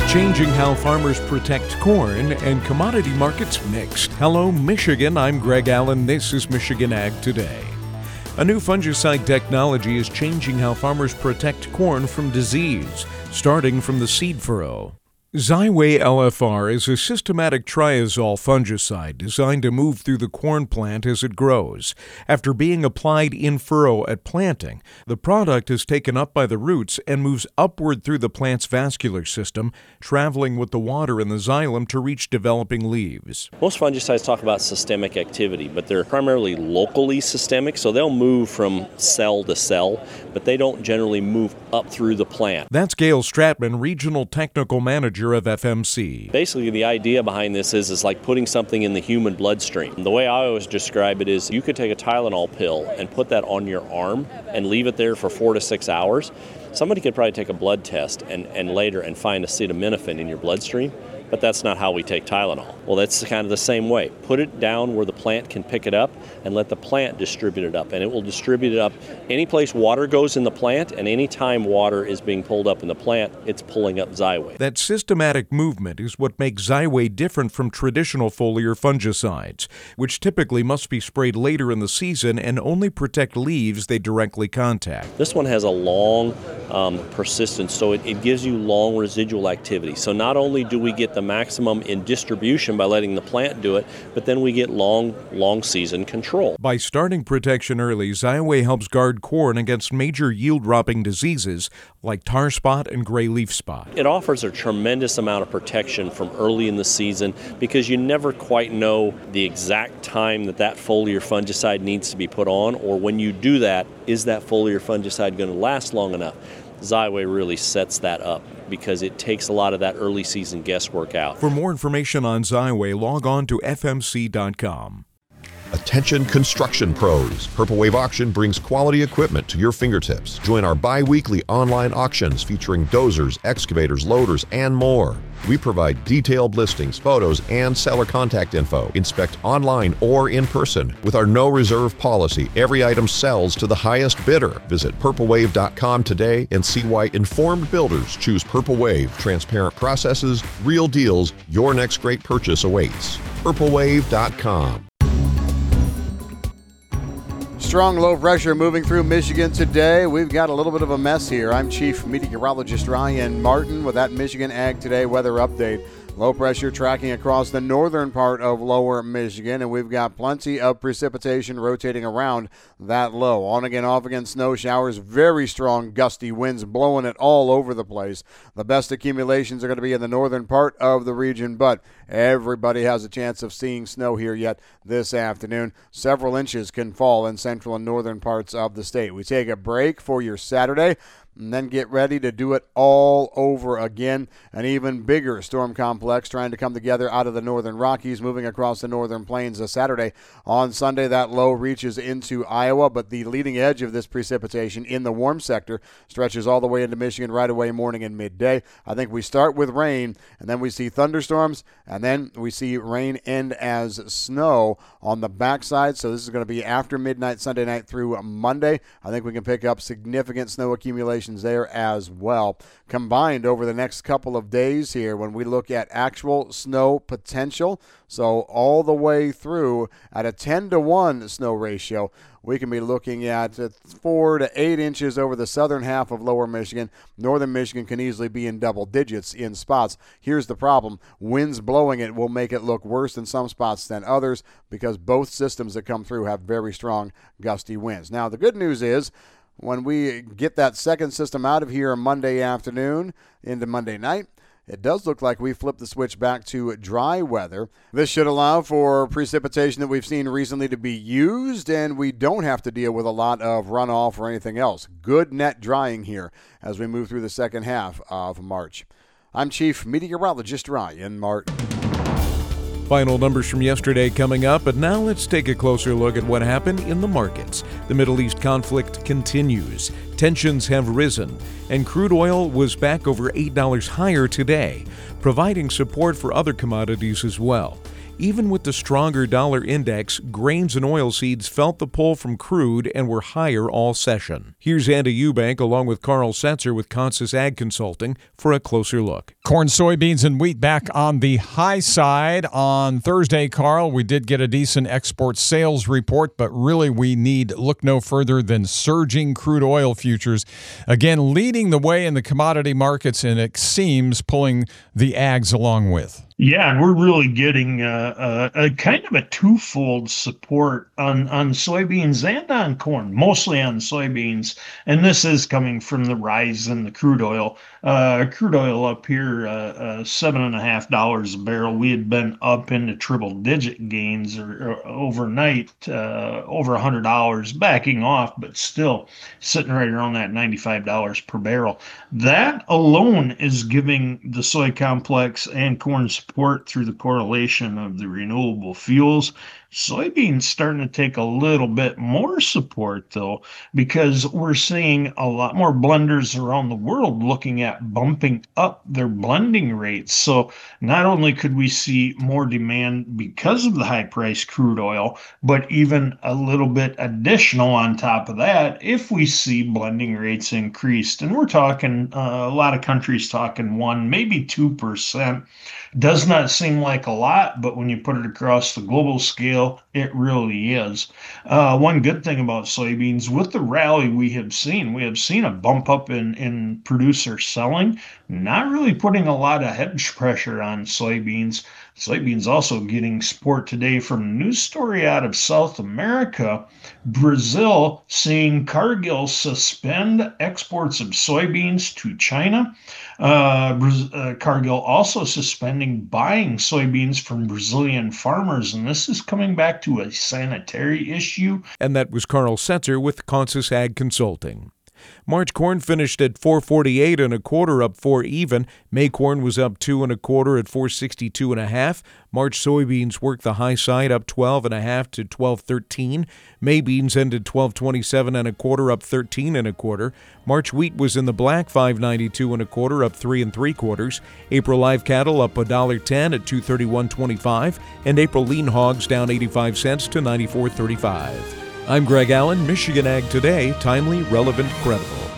Changing how farmers protect corn and commodity markets mixed. Hello, Michigan. I'm Greg Allen. This is Michigan Ag Today. A new fungicide technology is changing how farmers protect corn from disease, starting from the seed furrow. Xyway LFR is a systematic triazole fungicide designed to move through the corn plant as it grows. After being applied in furrow at planting, the product is taken up by the roots and moves upward through the plant's vascular system, traveling with the water in the xylem to reach developing leaves. Most fungicides talk about systemic activity, but they're primarily locally systemic, so they'll move from cell to cell, but they don't generally move up through the plant. That's Gail Stratman, Regional Technical Manager of FMC. Basically, the idea behind this is like putting something in the human bloodstream. The way I always describe it is you could take a Tylenol pill and put that on your arm and leave it there for 4 to 6 hours. Somebody could probably take a blood test and later and find acetaminophen in your bloodstream, but that's not how we take Tylenol. Well, that's kind of the same way. Put it down where the plant can pick it up and let the plant distribute it up, and it will distribute it up any place water goes in the plant, and any time water is being pulled up in the plant, it's pulling up Xyway. That systematic movement is what makes Xyway different from traditional foliar fungicides, which typically must be sprayed later in the season and only protect leaves they directly contact. This one has a long persistence, so it gives you long residual activity. So not only do we get the maximum in distribution by letting the plant do it, but then we get long season control. By starting protection early, Xyway helps guard corn against major yield-dropping diseases like tar spot and gray leaf spot. It offers a tremendous amount of protection from early in the season because you never quite know the exact time that foliar fungicide needs to be put on, or when you do that, is that foliar fungicide going to last long enough? Xyway really sets that up because it takes a lot of that early season guesswork out. For more information on Xyway, log on to fmc.com. Attention construction pros. Purple Wave Auction brings quality equipment to your fingertips. Join our bi-weekly online auctions featuring dozers, excavators, loaders, and more. We provide detailed listings, photos, and seller contact info. Inspect online or in person. With our no reserve policy, every item sells to the highest bidder. Visit purplewave.com today and see why informed builders choose Purple Wave. Transparent processes, real deals. Your next great purchase awaits. purplewave.com. Strong low pressure moving through Michigan today. We've got a little bit of a mess here. I'm Chief Meteorologist Ryan Martin with that Michigan Ag Today weather update. Low pressure tracking across the northern part of lower Michigan, and we've got plenty of precipitation rotating around that low. On again, off again snow showers, very strong gusty winds blowing it all over the place. The best accumulations are going to be in the northern part of the region, but everybody has a chance of seeing snow here yet this afternoon. Several inches can fall in central and northern parts of the state. We take a break for your Saturday, and then get ready to do it all over again. An even bigger storm complex trying to come together out of the northern Rockies, moving across the northern plains this Saturday. On Sunday, that low reaches into Iowa, but the leading edge of this precipitation in the warm sector stretches all the way into Michigan right away morning and midday. I think we start with rain, and then we see thunderstorms, and then we see rain end as snow on the backside. So this is going to be after midnight Sunday night through Monday. I think we can pick up significant snow accumulation there as well. Combined over the next couple of days here, when we look at actual snow potential, so all the way through at a 10-to-1 snow ratio, we can be looking at 4 to 8 inches over the southern half of lower Michigan. Northern Michigan can easily be in double digits in spots. Here's the problem. Winds blowing it will make it look worse in some spots than others because both systems that come through have very strong gusty winds. Now, the good news is when we get that second system out of here Monday afternoon into Monday night, it does look like we flipped the switch back to dry weather. This should allow for precipitation that we've seen recently to be used, and we don't have to deal with a lot of runoff or anything else. Good net drying here as we move through the second half of March. I'm Chief Meteorologist Ryan Martin. Final numbers from yesterday coming up, but now let's take a closer look at what happened in the markets. The Middle East conflict continues. Tensions have risen, and crude oil was back over $8 higher today, providing support for other commodities as well. Even with the stronger dollar index, grains and oilseeds felt the pull from crude and were higher all session. Here's Andy Eubank along with Carl Setzer with Consus Ag Consulting for a closer look. Corn, soybeans, and wheat back on the high side on Thursday, Carl. We did get a decent export sales report, but really we need look no further than surging crude oil futures. Again, leading the way in the commodity markets, and it seems pulling the ags along with. Yeah, and we're really getting a kind of a twofold support on soybeans and on corn, mostly on soybeans. And this is coming from the rise in the crude oil. Crude oil up here, $7.50 a barrel. We had been up into triple-digit gains or overnight, over $100, backing off, but still sitting right around that $95 per barrel. That alone is giving the soy complex and corn support through the correlation of the renewable fuels. Soybeans starting to take a little bit more support, though, because we're seeing a lot more blenders around the world looking at bumping up their blending rates. So not only could we see more demand because of the high-priced crude oil, but even a little bit additional on top of that if we see blending rates increased. And we're talking a lot of countries talking 1, maybe 2%. Does not seem like a lot, but when you put it across the global scale, it really is. One good thing about soybeans, with the rally we have seen a bump up in producer selling, not really putting a lot of hedge pressure on soybeans. Soybeans also getting support today from a news story out of South America. Brazil seeing Cargill suspend exports of soybeans to China. Cargill also suspending buying soybeans from Brazilian farmers, and this is coming back to a sanitary issue. And that was Carl Setzer with Consus Ag Consulting. March corn finished at $4.48 1/4, up 4 even. May corn was up 2 1/4 at $4.62 1/2. March soybeans worked the high side, up 12 1/2 to $12.13. May beans ended $12.27 1/4, up 13 1/4. March wheat was in the black, $5.92 1/4, up 3 3/4. April live cattle up $1.10 at $231.25, and April lean hogs down 85 cents to $94.35. I'm Greg Allen, Michigan Ag Today, timely, relevant, credible.